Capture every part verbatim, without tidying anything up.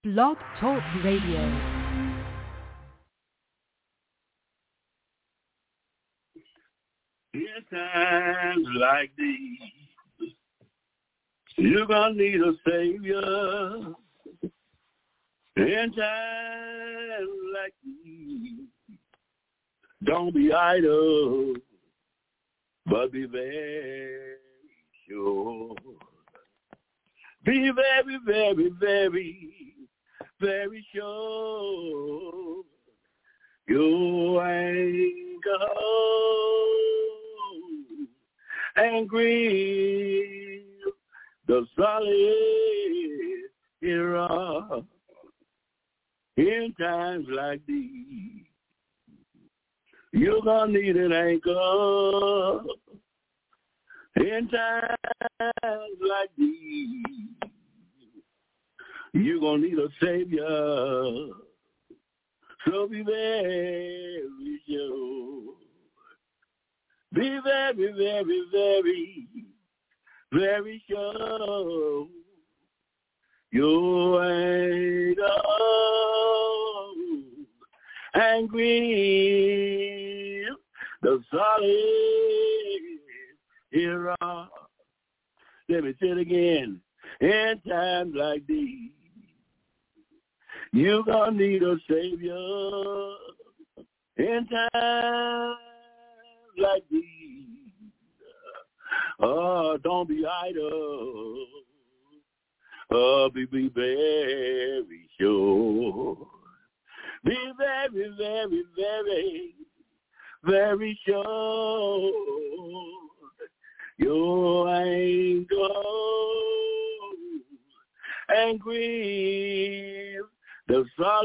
Blog Talk Radio. In times like these, you're gonna need a savior. In times like these, don't be idle, but be very sure. Be very, very, very, very sure. You ain't gold and green, the solid era. In times like these, you're gonna need an anchor. In times like these, you're gonna need a savior. So be very sure. Be very, very, very, very sure. You ain't old and green, the solid era. Let me say it again. In times like these, you're gonna need a savior. In times like these, oh, don't be idle. Oh, be, be very sure. Be very, very, very, very sure. You ain't gold and green, the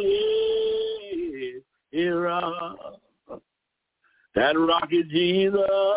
solid era. That rocket Jesus,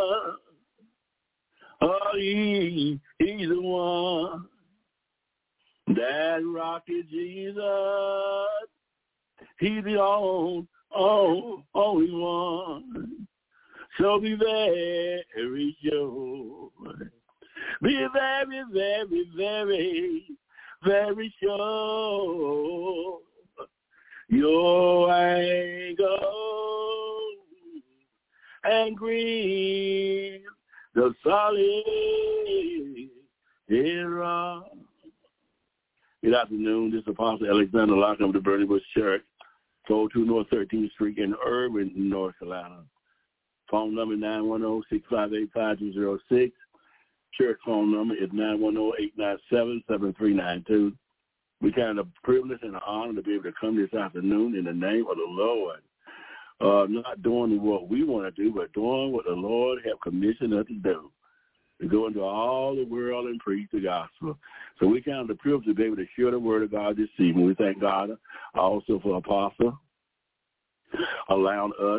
oh, he, he's the one. That rocket Jesus, he's the only, only, only one. So be very sure. Be very, very, very, very sure. You ain't gold and green, the solid era. Good afternoon. This is Apostle Alexander Lockham of the Burning Bush Church, four oh two North thirteenth Street in Irving, North Carolina. Phone number nine one zero, six five eight, five two zero six. Church phone number is nine one zero, eight nine seven, seven three nine two. We count it a privilege and an honor to be able to come this afternoon in the name of the Lord. Uh, not doing what we want to do, but doing what the Lord has commissioned us to do. To go into all the world and preach the gospel. So we count the privilege to be able to share the word of God this evening. We thank God also for Apostle allowing us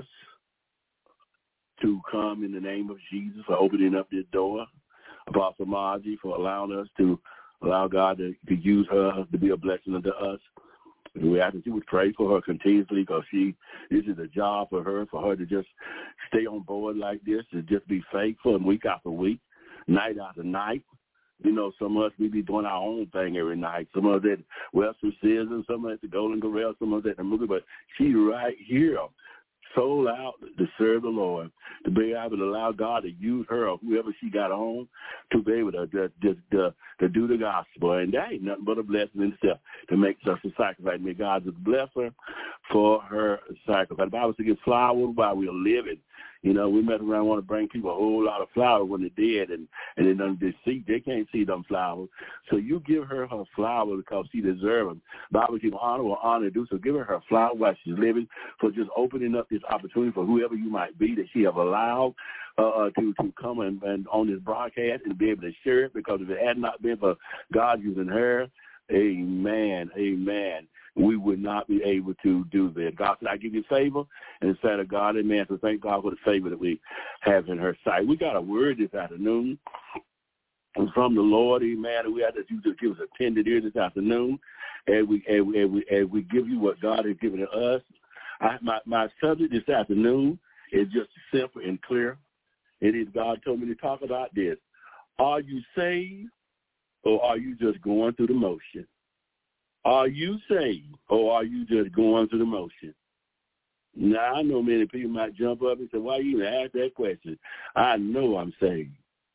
to come in the name of Jesus, for opening up this door. Apostle Margie for allowing us to allow God to, to use her to be a blessing unto us. And we ask that you would pray for her continuously, because she, this is a job for her, for her to just stay on board like this, to just be faithful and week after week, night after night. You know, some of us, we be doing our own thing every night. Some of us at Western Citizen, some of us at the Golden Corral, some of us at the movie, but she right here, sold out to serve the Lord, to be able to allow God to use her or whoever she got on to be able to, to, to, to, to do the gospel. And that ain't nothing but a blessing in itself to make such a sacrifice. May God just bless her for her sacrifice. The Bible says give flowers while we're living. You know, we mess around want to bring people a whole lot of flowers when they're dead, and, and they don't they see they can't see them flowers. So you give her her flowers because she deserves them. Bible give honor or honor to do so. Give her her flower while she's living, for just opening up this opportunity for whoever you might be that she have allowed uh, to to come and, and on this broadcast and be able to share it. Because if it had not been for God using her, amen, amen, we would not be able to do that. God said, I give you favor in the sight of God, amen. So thank God for the favor that we have in her sight. We got a word this afternoon from the Lord, amen, and we have to you to give us a tender ear this afternoon, and we and we, and we, and we give you what God has given to us. I, my, my subject this afternoon is just simple and clear. It is God told me to talk about this. Are you saved, or are you just going through the motion? Are you saved, or are you just going through the motion? Now, I know many people might jump up and say, why you even ask that question? I know I'm saved.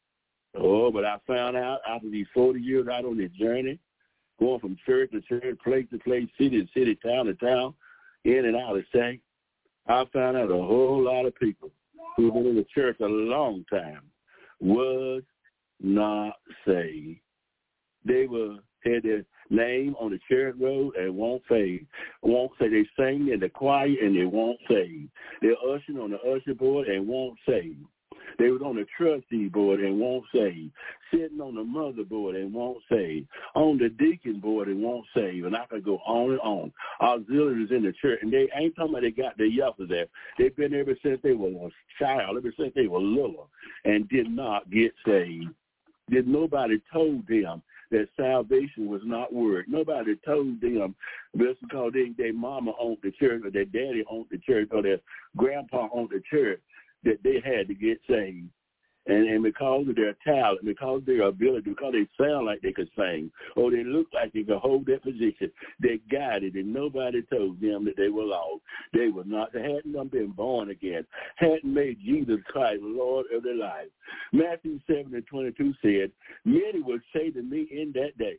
Oh, but I found out after these forty years out on this journey, going from church to church, place to place, city to city, town to town, in and out of saints, I found out a whole lot of people who've been in the church a long time was not saved. They were had their name on the church road and won't save. Won't say they sing in the choir and they won't save. They're ushering on the usher board and won't save. They was on the trustee board and won't save. Sitting on the mother board and won't save. On the deacon board and won't save. And I could go on and on. Auxiliaries in the church. And they ain't talking about they got their yesterday. They've been there ever since they were a child, ever since they were little, and did not get saved. Did nobody told them that salvation was not word. Nobody told them just because they, their mama owned the church or their daddy owned the church or their grandpa owned the church that they had to get saved. And, and because of their talent, because of their ability, because they sound like they could sing, or they look like they could hold that position, they got it, and nobody told them that they were lost. They were not. They hadn't been born again, hadn't made Jesus Christ Lord of their life. Matthew seven and twenty-two said, many would say to me in that day,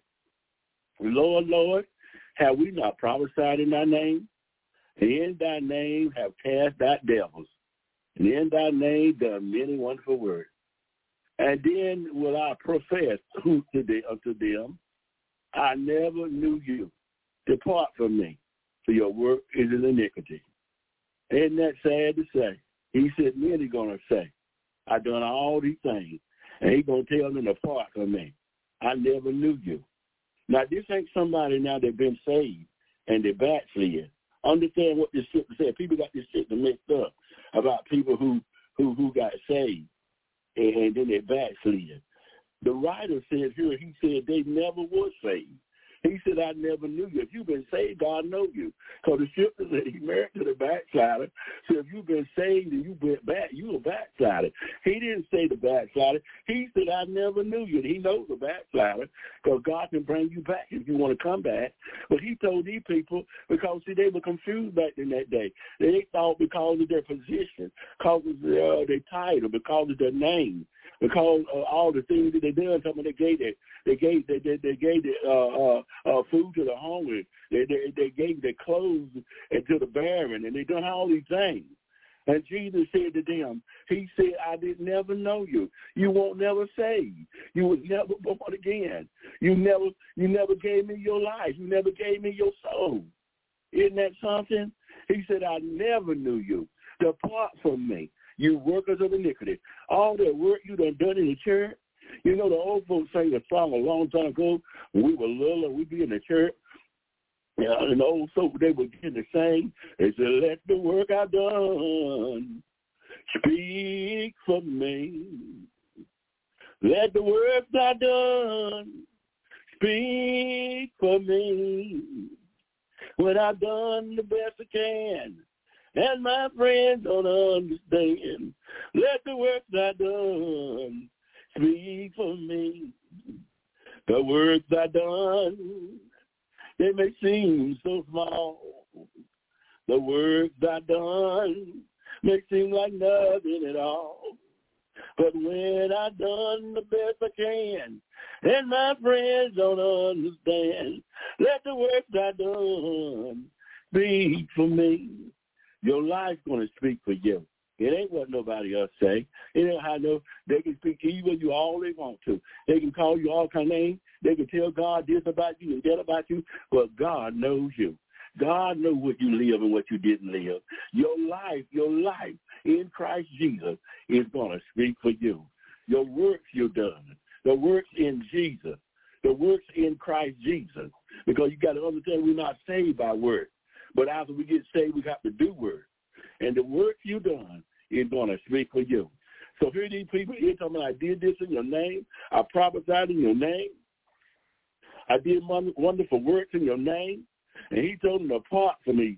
Lord, Lord, have we not prophesied in thy name? And in thy name have cast out devils. And in thy name done many wonderful works. And then will I profess who today unto them, I never knew you. Depart from me, for your work is in iniquity. Isn't that sad to say? He said, many going to say, I done all these things. And he's going to tell them to depart from me. I never knew you. Now, this ain't somebody now that been saved and they backslid. Understand what this scripture said. People got this shit mixed up about people who, who, who got saved and, and then they backslid. The writer says here, he said they never were saved. He said, I never knew you. If you've been saved, God knows you. Because the scripture said he married to the backslider. So if you've been saved and you went back, you a backslider. He didn't say the backslider. He said, I never knew you. And he knows the backslider because God can bring you back if you want to come back. But he told these people, because, see, they were confused back in that day. They thought because of their position, because of their, uh, their title, because of their name, because of all the things that they done, something they gave it, they gave they they, they gave the, uh, uh, uh, food to the hungry, they, they they gave their clothes and to the barren, and they done all these things. And Jesus said to them, he said, I did never know you. You won't never save. You was never born again. You never you never gave me your life. You never gave me your soul. Isn't that something? He said, I never knew you. Depart from me, you workers of iniquity. All that work you done done in the church. You know, the old folks sang a song a long time ago when we were little and we'd be in the church. Yeah, and the old folks, they would begin to sing. They said, let the work I've done speak for me. Let the work I've done speak for me. When I've done the best I can, and my friends don't understand, let the work I've done speak for me. The works I done, they may seem so small. The works I done may seem like nothing at all. But when I done the best I can, and my friends don't understand, let the works I done speak for me. Your life's going to speak for you. It ain't what nobody else say. It ain't how no, they can speak evil you all they want to. They can call you all kind of names. They can tell God this about you and that about you, but God knows you. God knows what you live and what you didn't live. Your life, your life in Christ Jesus is going to speak for you. Your works you've done, the works in Jesus, the works in Christ Jesus, because you got to understand we're not saved by works, but after we get saved, we have to do works. And the work you done is going to speak for you. So here these people, here talking about, I did this in your name. I prophesied in your name. I did wonderful works in your name. And he told them to depart from me.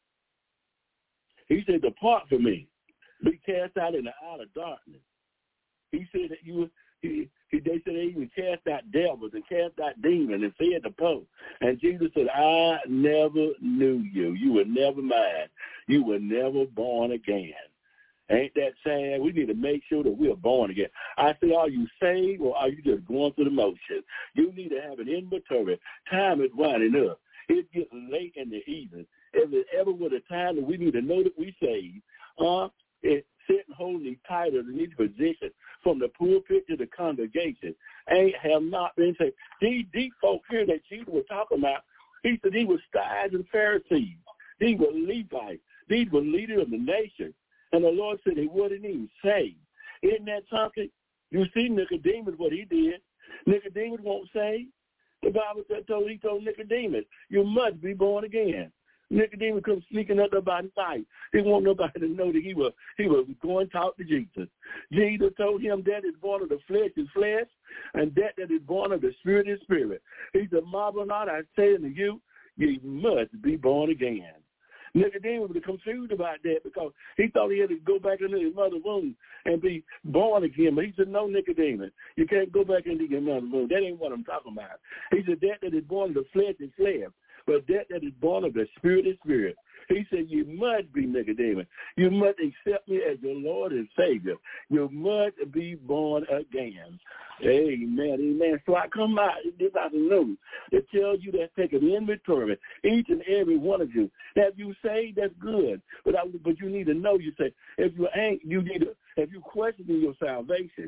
He said, depart from me. Be cast out in the outer darkness. He said that you he, he, they said they even cast out devils and cast out demons and fed the poor. And Jesus said, I never knew you. You were never mine. You were never born again. Ain't that sad? We need to make sure that we are born again. I say, are you saved or are you just going through the motions? You need to have an inventory. Time is winding up. It gets late in the evening. If it ever was a time that we need to know that we saved, uh, it's sitting holding titles in each position from the pulpit to the congregation ain't have not been saved. These, these folks here that Jesus was talking about, he said he was scribes and Pharisees. These were Levites. These were leaders of the nation. And the Lord said he wouldn't even say. Isn't that something? You see Nicodemus, what he did. Nicodemus won't say. The Bible said told, he told Nicodemus, you must be born again. Nicodemus comes sneaking up by night. He didn't want nobody to know that he was he was going to talk to Jesus. Jesus told him that is born of the flesh is flesh, and that that is born of the spirit is spirit. He said, marvel not, I say unto you, ye must be born again. Nicodemus was confused about that because he thought he had to go back into his mother's womb and be born again. But he said, no, Nicodemus, you can't go back into your mother's womb. That ain't what I'm talking about. He said, that that is born of the flesh is flesh, but that that is born of the spirit is spirit. He said, you must be Nicodemus. You must accept me as your Lord and Savior. You must be born again. Amen, amen. So I come out this afternoon to tell you that take an inventory, each and every one of you. That if you say that's good, but I, but you need to know, you say, if you ain't, you need to, if you question your salvation,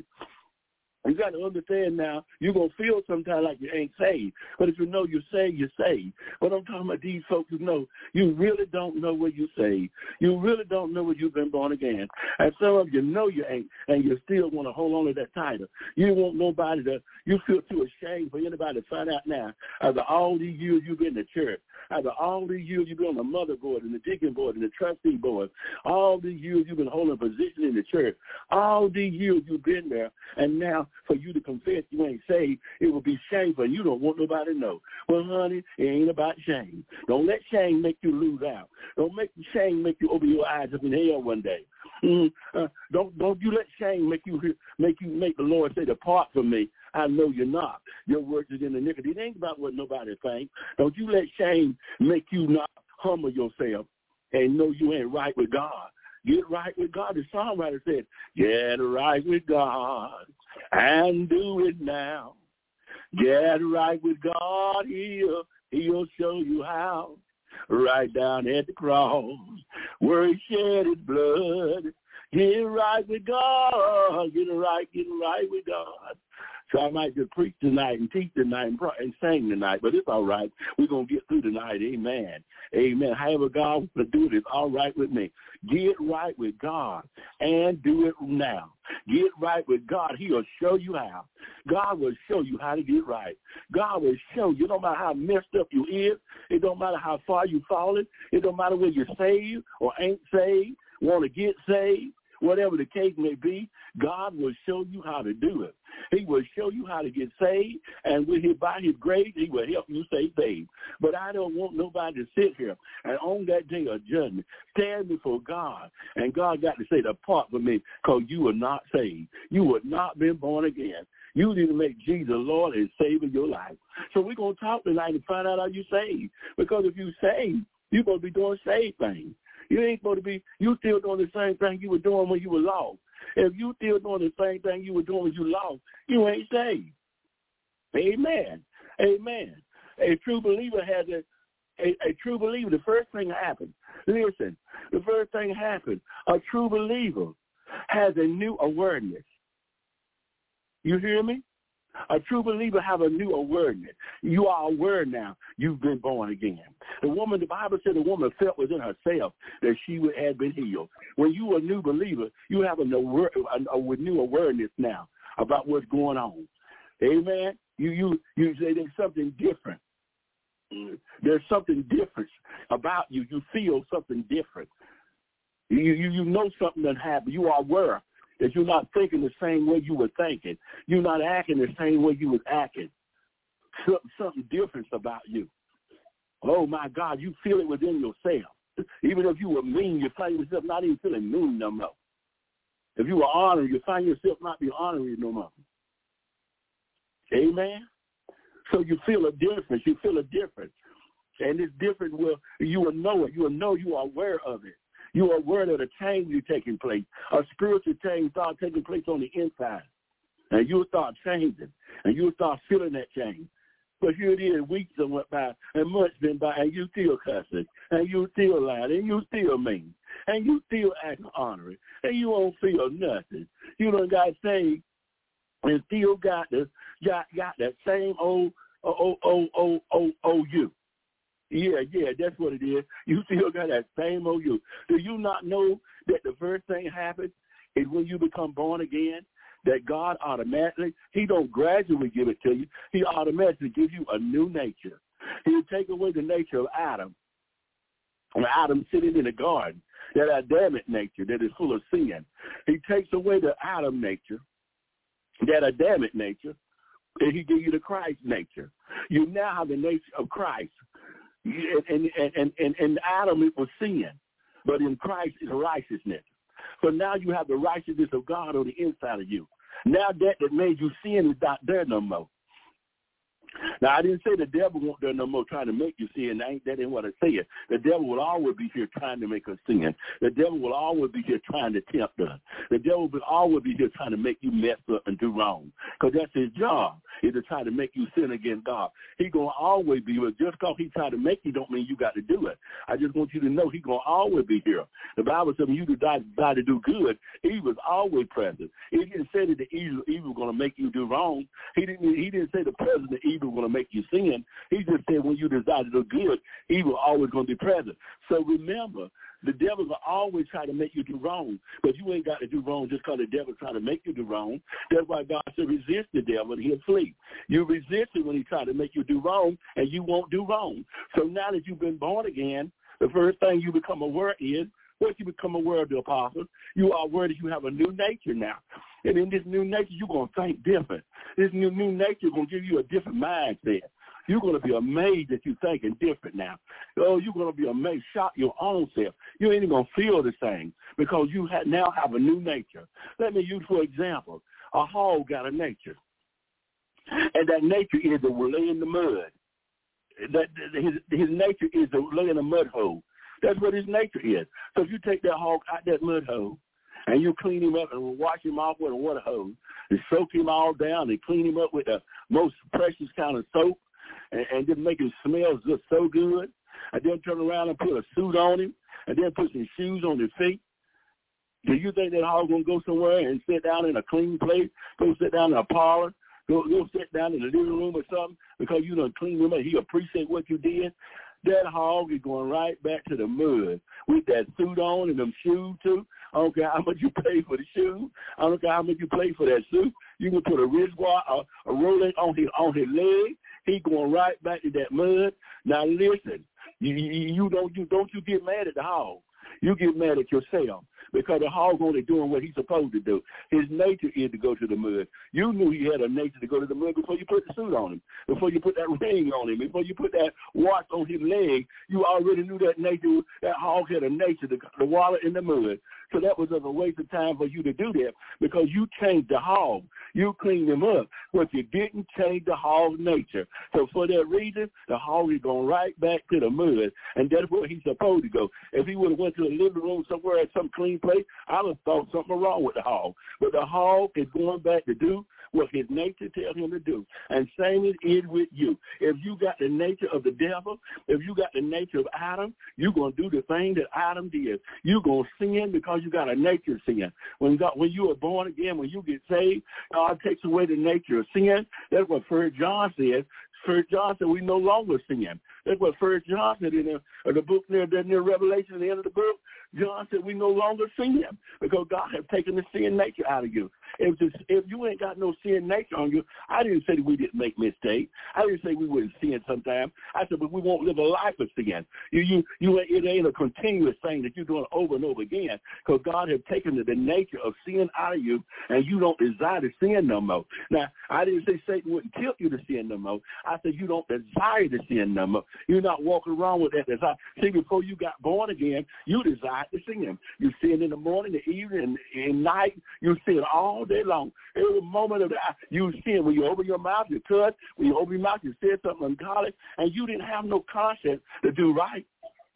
you got to understand now, you're going to feel sometimes like you ain't saved. But if you know you're saved, you're saved. But I'm talking about these folks who know you really don't know where you're saved. You really don't know where you've been born again. And some of you know you ain't, and you still want to hold on to that title. You don't want nobody to, you feel too ashamed for anybody to find out now, after all these years you've been in the church, after all these years you've been on the mother board and the deacon board and the trustee board, all these years you've been holding a position in the church, all these years you've been there, and now for you to confess you ain't saved, it will be shameful, and you don't want nobody to know. Well, honey, it ain't about shame. Don't let shame make you lose out. Don't make shame make you open your eyes up in hell one day. Mm, uh, don't don't you let shame make you make you make the Lord say, depart from me. I know you're not. Your works is in iniquity. It ain't about what nobody thinks. Don't you let shame make you not humble yourself and know you ain't right with God. Get right with God. The songwriter said, get right with God and do it now. Get right with God. He'll, he'll show you how. Right down at the cross where he shed his blood. Get right with God. Get right, get right with God. So I might just preach tonight and teach tonight and, and sing tonight, but it's all right. We're going to get through tonight. Amen. Amen. However God wants to do it, it's all right with me. Get right with God and do it now. Get right with God. He'll show you how. God will show you how to get right. God will show you. It don't matter how messed up you is. It don't matter how far you've fallen. It don't matter whether you're saved or ain't saved, want to get saved. Whatever the case may be, God will show you how to do it. He will show you how to get saved, and with his, by his grace, he will help you stay saved. But I don't want nobody to sit here and on that day of judgment, stand before God, and God got to say, depart from me, because you are not saved. You have not been born again. You need to make Jesus Lord and Savior of your life. So we're going to talk tonight and find out how you saved. Because if you saved, you're going to be doing saved things. You ain't supposed to be, you still doing the same thing you were doing when you were lost. If you still doing the same thing you were doing when you lost, you ain't saved. Amen. Amen. A true believer has a, a, a true believer, the first thing happened. Listen, the first thing happened. A true believer has a new awareness. You hear me? A true believer have a new awareness. You are aware now you've been born again. The woman, the Bible said the woman felt within herself that she had been healed. When you are a new believer, you have a new, a, a new awareness now about what's going on. Amen? You, you, you say there's something different. There's something different about you. You feel something different. You, you, you know something that happened. You are aware that you're not thinking the same way you were thinking. You're not acting the same way you was acting. Something, something different about you. Oh, my God, you feel it within yourself. Even if you were mean, you find yourself not even feeling mean no more. If you were honoring, you find yourself not be honoring no more. Amen? So you feel a difference. You feel a difference. And it's different where you will know it. You will know you are aware of it. You are aware of the change you're taking place. A spiritual change start taking place on the inside. And you'll start changing. And you'll start feeling that change. But here it is, weeks have went by, and months been by, and you still cussing, and you still lying, and you still mean, and you still acting honorary, and you don't feel nothing. You done got saved and still got the got got that same old old old old old, old you. Yeah, yeah, that's what it is. You still got that same old you. Do you not know that the first thing happens is when you become born again? That God automatically, he don't gradually give it to you. He automatically gives you a new nature. He'll take away the nature of Adam. And Adam sitting in the garden, that Adamic nature that is full of sin. He takes away the Adam nature, that Adamic nature, and he gives you the Christ nature. You now have the nature of Christ. And, and, and, and, and Adam, it was sin, but in Christ is righteousness. So now you have the righteousness of God on the inside of you. Now that that made you sin is not there no more. Now, I didn't say the devil won't there no more trying to make you sin. That ain't, that ain't what I said. The devil will always be here trying to make us sin. The devil will always be here trying to tempt us. The devil will always be here trying to make you mess up and do wrong. Because that's his job, is to try to make you sin against God. He's going to always be here. Just because he try to make you don't mean you got to do it. I just want you to know he's going to always be here. The Bible says when you decide to do good, evil is always present. He didn't say that the evil, evil is going to make you do wrong. He didn't, he didn't say the present of evil going to make you sin. He just said when you desire to do good, evil always going to be present. So remember, the devil will always try to make you do wrong, but you ain't got to do wrong just because the devil trying to make you do wrong. That's why God said resist the devil and he'll flee. You resist it when he try to make you do wrong, and you won't do wrong. So now that you've been born again, the first thing you become aware is, once you become aware of the apostles, you are aware that you have a new nature now. And in this new nature, you're going to think different. This new new nature is going to give you a different mindset. You're going to be amazed that you're thinking different now. Oh, you're going to be amazed, shock your own self. You ain't even going to feel the same because you ha- now have a new nature. Let me use, for example, a hog got a nature. And that nature is to lay in the mud. That his, his nature is to lay in a mud hole. That's what his nature is. So if you take that hog out that mud hole and you clean him up and wash him off with a water hose and soak him all down and clean him up with the most precious kind of soap and, and just make him smell just so good, and then turn around and put a suit on him and then put some shoes on his feet, do you think that hog going to go somewhere and sit down in a clean place, go sit down in a parlor, go, go sit down in the living room or something because you done cleaned him up, he appreciate what you did? That hog is going right back to the mud with that suit on and them shoes too. I don't care how much you pay for the shoes. I don't care how much you pay for that suit. You can put a wristwatch, a, a Rolex on his on his leg. He going right back to that mud. Now listen, you, you, you don't you don't you get mad at the hog. You get mad at yourself because the hog only doing what he's supposed to do. His nature is to go to the mud. You knew he had a nature to go to the mud before you put the suit on him, before you put that ring on him, before you put that watch on his leg. You already knew that nature. That hog had a nature to, to wallow in the mud. So that was a waste of time for you to do that because you changed the hog. You cleaned him up, but you didn't change the hog's nature. So for that reason, the hog is going right back to the mud, and that's where he's supposed to go. If he would have went to the living room somewhere at some clean place, I would have thought something wrong with the hog. But the hog is going back to do what his nature tells him to do. And same it is with you. If you got the nature of the devil, if you got the nature of Adam, you're going to do the thing that Adam did. You're going to sin because you got a nature of sin. When God, when you are born again, when you get saved, God takes away the nature of sin. That's what First John says. First John said we no longer sin. That's what First John said in the, in the book near, near Revelation at the end of the book. John said we no longer sin because God has taken the sin nature out of you. If this, if you ain't got no sin nature on you, I didn't say that we didn't make mistakes. I didn't say we wouldn't sin sometime. I said, but we won't live a life of sin. You, you, you, it ain't a continuous thing that you're doing over and over again because God has taken the, the nature of sin out of you, and you don't desire to sin no more. Now, I didn't say Satan wouldn't tempt you to sin no more. I said you don't desire to sin no more. You're not walking around with that desire. See, before you got born again, you desire decide to sin. You sin in the morning, the evening, and night. You sin all day long. Every moment of the you sin. When you open your mouth, you cuss. When you open your mouth, you say something ungodly, and you didn't have no conscience to do right.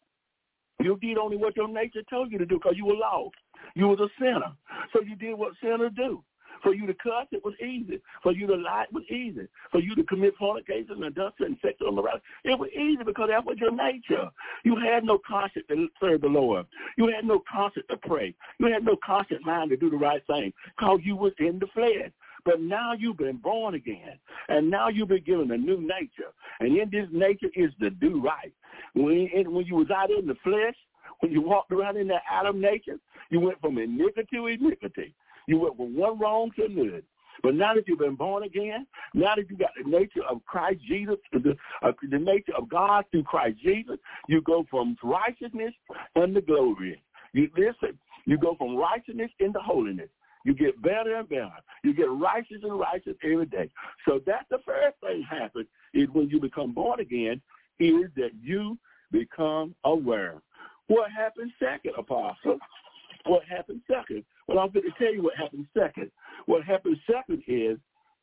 You did only what your nature told you to do because you were lost. You was a sinner. So you did what sinners do. For you to cuss, it was easy. For you to lie, it was easy. For you to commit fornication and adultery and sexual immorality, it was easy because that was your nature. You had no conscience to serve the Lord. You had no conscience to pray. You had no conscious mind to do the right thing because you was in the flesh. But now you've been born again, and now you've been given a new nature. And in this nature is to do right. When, when you was out in the flesh, when you walked around in that Adam nature, you went from iniquity to iniquity. You went from one wrong to another. But now that you've been born again, now that you got the nature of Christ Jesus, the, uh, the nature of God through Christ Jesus, you go from righteousness unto glory. You listen, you go from righteousness into holiness. You get better and better. You get righteous and righteous every day. So that's the first thing happens is when you become born again, is that you become aware. What happens second, Apostle? What happens second? Well, I'm going to tell you what happens second. What happens second is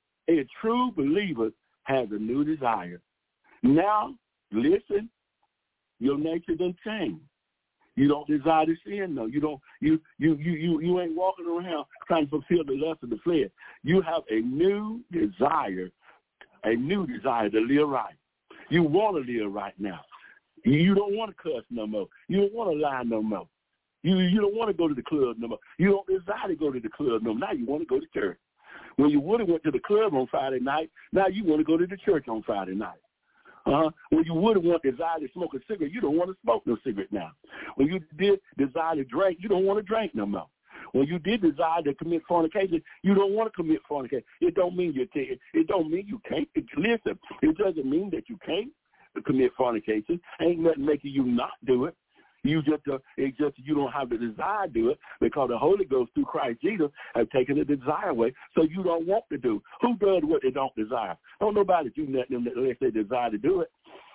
a true believer has a new desire. Now, listen, your nature doesn't change. You don't desire to sin, no. You don't. You you you you you ain't walking around trying to fulfill the lust of the flesh. You have a new desire, a new desire to live right. You want to live right now. You don't want to cuss no more. You don't want to lie no more. You you don't want to go to the club no more. You don't desire to go to the club no more. Now you want to go to church. When you would have went to the club on Friday night, now you want to go to the church on Friday night. Uh-huh. When you would have want desire to smoke a cigarette, you don't want to smoke no cigarette now. When you did desire to drink, you don't want to drink no more. When you did desire to commit fornication, you don't want to commit fornication. It don't mean you t- it don't mean you can't. It, listen, it doesn't mean that you can't commit fornication. Ain't nothing making you not do it. You just uh, it's just you don't have the desire to do it because the Holy Ghost through Christ Jesus has taken the desire away, so you don't want to do. Who does what they don't desire? Don't nobody do nothing unless they desire to do it.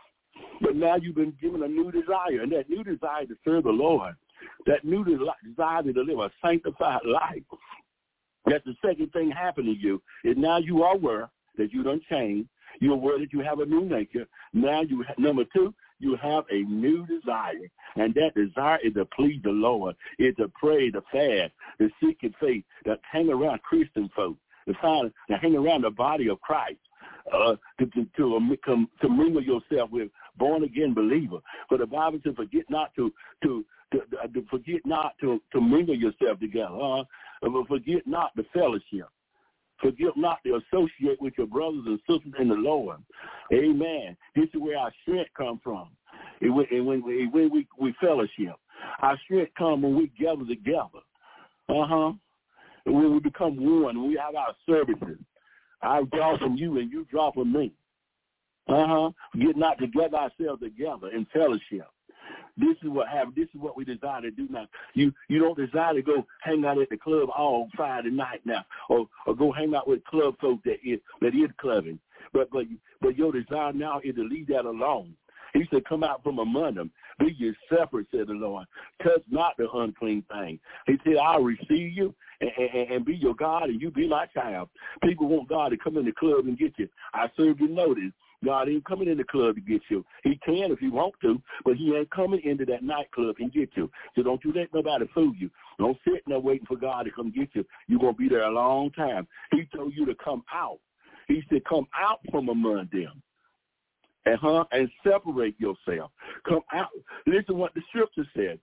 But now you've been given a new desire, and that new desire to serve the Lord, that new desire to live a sanctified life. That's the second thing happening to you. Is now you are aware that you don't change. You're aware that you have a new nature. Now you have, number two, you have a new desire, and that desire is to please the Lord, is to pray, to fast, to seek His faith, to hang around Christian folk, to find, to hang around the body of Christ, uh, to to to, um, come, to mingle yourself with born again believer. For the Bible says, forget not to to to, to forget not to, to mingle yourself together. Uh, forget not the fellowship. Forget not to associate with your brothers and sisters in the Lord. Amen. This is where our strength comes from. And when, and when, we, when we, we fellowship, our strength comes when we gather together. Uh-huh. And when we become one, when we have our services. I draw from you and you draw from me. Uh-huh. Forget not to gather ourselves together in fellowship. This is what happens. This is what we desire to do now. You you don't desire to go hang out at the club all Friday night now, or, or go hang out with club folk that is that is clubbing. But but but your desire now is to leave that alone. He said, "Come out from among them, be ye separate," said the Lord. "Touch not the unclean thing." He said, "I'll receive you and, and, and be your God, and you be my child." People want God to come in the club and get you. I serve you notice. God ain't coming in the club to get you. He can if he want to, but he ain't coming into that nightclub and get you. So don't you let nobody fool you. Don't sit there waiting for God to come get you. You're going to be there a long time. He told you to come out. He said, come out from among them. Uh-huh, and separate yourself. Come out. Listen what the scripture said.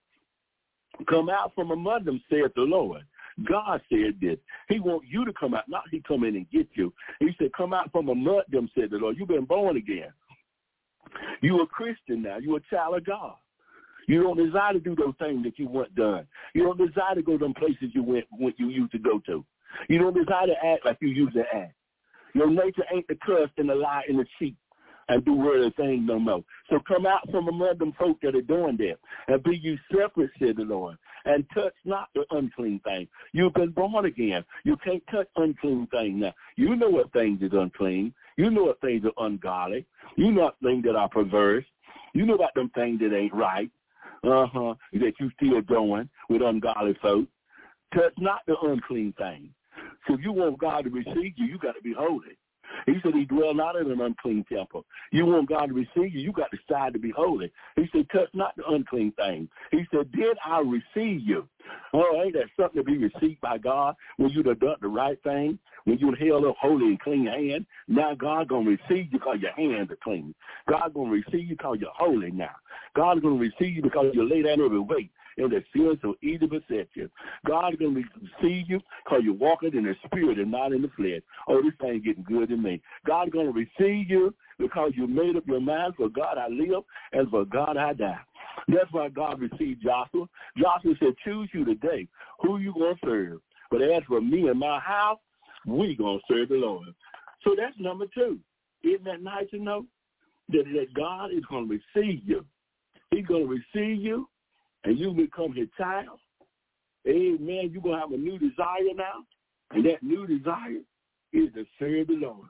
Come out from among them, saith the Lord. God said this. He wants you to come out, not he come in and get you. He said, come out from among them, said the Lord. You've been born again. You're a Christian now. You're a child of God. You don't desire to do those things that you want done. You don't desire to go to them places you went when you used to go to. You don't desire to act like you used to act. Your nature ain't the cuss and the lie and the cheat and do worldly things no more. So come out from among them folk that are doing that, and be you separate, said the Lord, and touch not the unclean thing. You've been born again. You can't touch unclean things now. You know what things is unclean. You know what things are ungodly. You know what things that are perverse. You know about them things that ain't right. uh-huh, that you still doing with ungodly folk. Touch not the unclean thing. So if you want God to receive you, you got to be holy. He said he dwell not in an unclean temple. You want God to receive you, you got to strive to be holy. He said, touch not the unclean thing. He said, did I receive you? Oh, ain't that something to be received by God when you done done the right thing, when you held up holy and clean hand? Now God going to receive you because your hands are clean. God going to receive you because you're holy now. God is going to receive you because you lay down every weight and the sins so easy beset you. God is going to receive you because you're walking in the spirit and not in the flesh. Oh, this thing's getting good to me. God is going to receive you because you made up your mind, for God I live and for God I die. That's why God received Joshua. Joshua said, choose you today who you going to serve. But as for me and my house, we going to serve the Lord. So that's number two. Isn't that nice to know? That, that God is going to receive you. He's going to receive you, and you become his child. Amen. You're going to have a new desire now, and that new desire is to serve the Lord.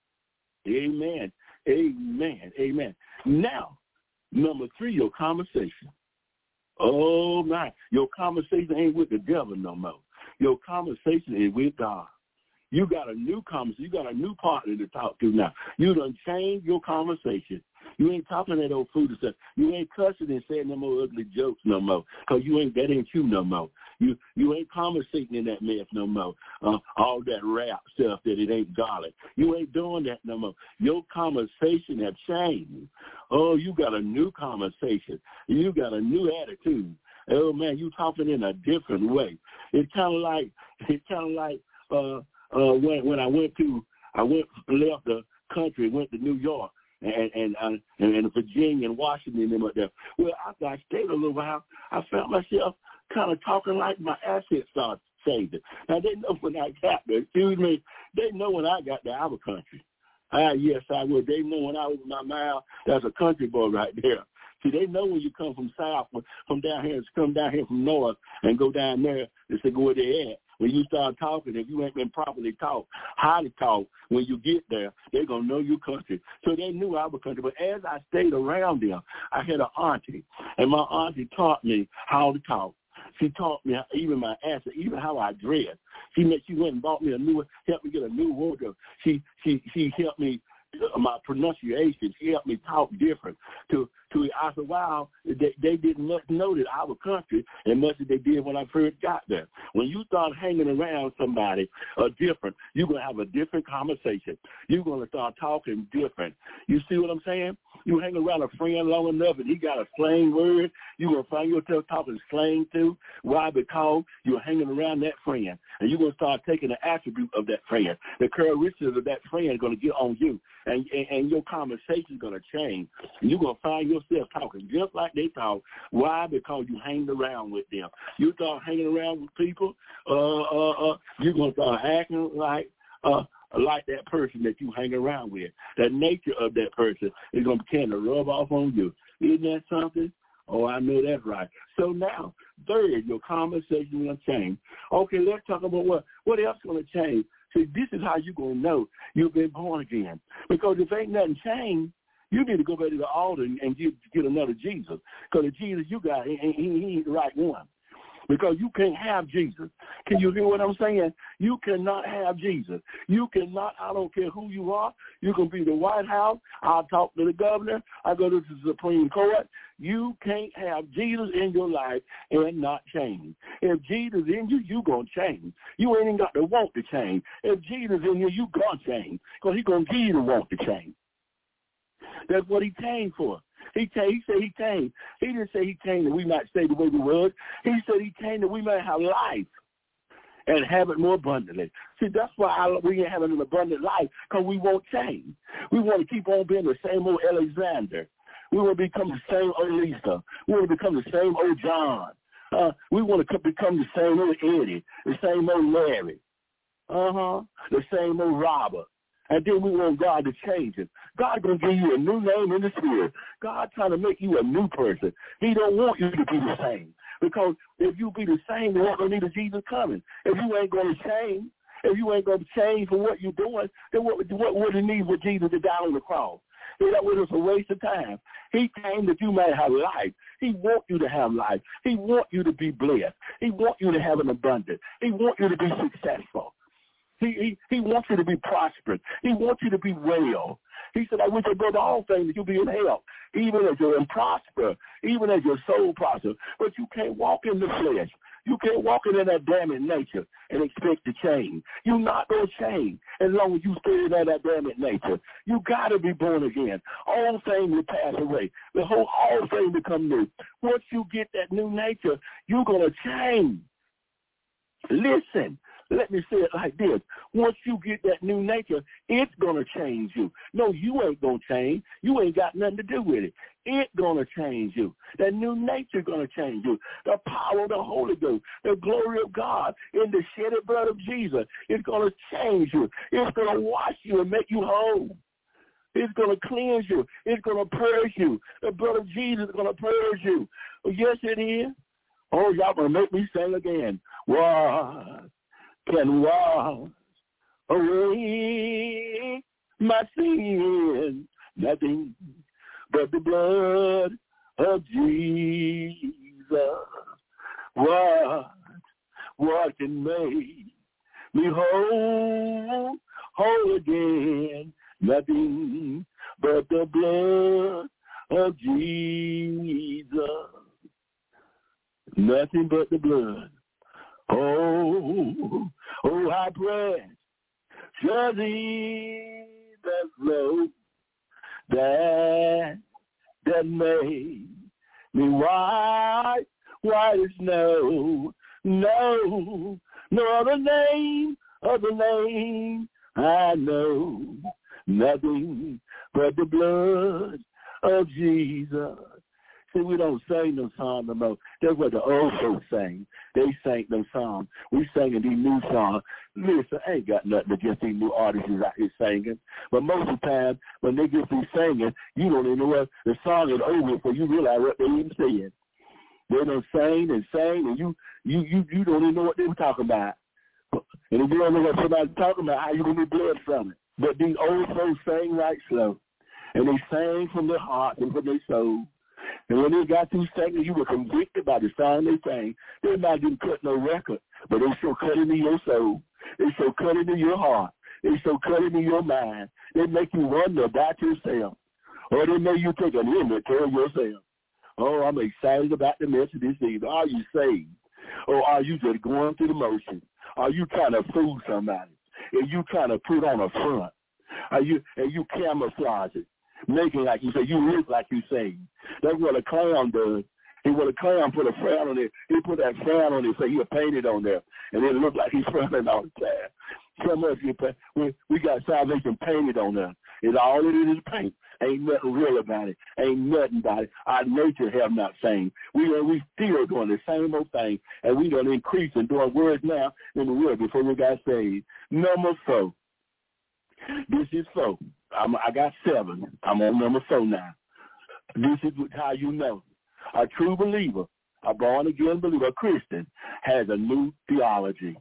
Amen. Amen. Amen. Now, number three, your conversation. Oh, my. Your conversation ain't with the devil no more. Your conversation is with God. You got a new conversation. You got a new partner to talk to now. You done changed your conversation. You ain't talking that old food stuff. You ain't cussing and saying no more ugly jokes no more, because you ain't, that ain't you no more. You you ain't conversating in that mess no more. Uh, all that rap stuff that it ain't godly. You ain't doing that no more. Your conversation have changed. Oh, you got a new conversation. You got a new attitude. Oh, man, you talking in a different way. It's kind of like, it's kind of like uh, uh, when, when I went to, I went, left the country, went to New York. And and, uh, and and Virginia and Washington and them up there. Well, after I stayed a little while, I found myself kind of talking like my assets started changing. Now, they know when I got there, excuse me, they know when I got there, I was country. Ah, yes, I would. They know when I opened my mouth, that's a country boy right there. See, they know when you come from south, from down here, come down here from north and go down there, they say, go where they at. When you start talking, if you ain't been properly taught how to talk, when you get there, they're going to know you country. So they knew I was country. But as I stayed around them, I had an auntie, and my auntie taught me how to talk. She taught me even my accent, even how I dress. She made, she went and bought me a new, helped me get a new wardrobe. She she she helped me, uh, my pronunciation. She helped me talk different. To to after a while, they, they didn't much know that I was country as much as they did when I first got there. When you start hanging around somebody uh, different, you're going to have a different conversation. You're going to start talking different. You see what I'm saying? You hang around a friend long enough and he got a slang word, you're going to find yourself talking slang too. Why? Because you're hanging around that friend, and you're going to start taking the attribute of that friend. The characteristics of that friend are going to get on you, and, and, and your conversation is going to change. And you're going to find yourself talking just like they talk. Why? Because you hang around with them. You start hanging around with people, uh, uh, uh, you're going to start acting like uh, like that person that you hang around with. The nature of that person is going to begin to rub off on you. Isn't that something? Oh, I know that's right. So now, third, your conversation will change. Okay, let's talk about what, what else is going to change. See, this is how you're going to know you've been born again. Because if ain't nothing changed, you need to go back to the altar and, and get, get another Jesus. Because the Jesus you got, he, he, he ain't the right one. Because you can't have Jesus. Can you hear what I'm saying? You cannot have Jesus. You cannot, I don't care who you are. You can be the White House. I'll talk to the governor. I go to the Supreme Court. You can't have Jesus in your life and not change. If Jesus in you, you going to change. You ain't even got to want to change. If Jesus in you, you going to change. Because he's going to give you the want to change. That's what he came for. He came, he said he came. He didn't say he came that we might stay the way we was. He said he came that we might have life and have it more abundantly. See, that's why I, we ain't having an abundant life, because we won't change. We want to keep on being the same old Alexander. We want to become the same old Lisa. We want to become the same old John. Uh, we want to become the same old Eddie, the same old Larry, uh-huh, the same old Robert. And then we want God to change it. God going to give you a new name in the spirit. God trying to make you a new person. He don't want you to be the same. Because if you be the same, there ain't going to need a Jesus coming. If you ain't going to change, if you ain't going to change for what you're doing, then what, what would it need for Jesus to die on the cross? That was a waste of time. He came that you might have life. He wants you to have life. He wants you to be blessed. He wants you to have an abundance. He wants you to be successful. He, he, he wants you to be prosperous. He wants you to be well. He said, I wish above all things that you be in health, even as you're in prosper, even as your soul prospers. But you can't walk in the flesh. You can't walk in that Adamic nature and expect to change. You're not going to change as long as you stay in that Adamic nature. You got to be born again. All things will pass away. The whole, all things become new. Once you get that new nature, you're going to change. Listen. Let me say it like this. Once you get that new nature, it's going to change you. No, you ain't going to change. You ain't got nothing to do with it. It's going to change you. That new nature is going to change you. The power of the Holy Ghost, the glory of God in the shedded blood of Jesus, it's going to change you. It's going to wash you and make you whole. It's going to cleanse you. It's going to purge you. The blood of Jesus is going to purge you. Yes, it is. Oh, y'all going to make me sing again. What can wash away my sin? Nothing but the blood of Jesus. What, what can make me whole, whole again? Nothing but the blood of Jesus. Nothing but the blood. Oh, oh, how precious is the flow that, that made me white, white as snow. No, no other name, other name I know. Nothing but the blood of Jesus. See, we don't sing them songs no more. That's what the old folks sang. They sang them songs. We singing these new songs. Listen, I ain't got nothing against these new artists out here singing. But most of the time, when they get through singing, you don't even know what the song is over before you realize what they even saying. They don't sing and sing, and you you you you don't even know what they were talking about. And if you don't know what somebody's talking about, how you gonna be blessed from it? But these old folks sing right slow, and they sang from their heart and from their soul. And when they got through singing, you were convicted by the song they sang. They might didn't cut no record, but they so cut into your soul. They so cut into your heart. They so cut into your mind. They make you wonder about yourself. Or they make you take an inventory of yourself. Oh, I'm excited about the message this evening. Are you saved? Or are you just going through the motion? Are you trying to fool somebody? Are you trying to put on a front? Are you, and you camouflage it? Making like you say, you look like you saved. That's what a clown does. He when a clown put a frown on it, he put that frown on it so he'll paint it on there. And it look like he's frowning all the time. So much we, we got salvation painted on there. It's all it is is paint. Ain't nothing real about it. Ain't nothing about it. Our nature have not changed. We we still doing the same old thing, and we don't increase in doing words now than we were before we got saved. Number four. This is four. I'm, I got seven. I'm on number four now. This is how you know. A true believer, a born-again believer, a Christian, has a new theology.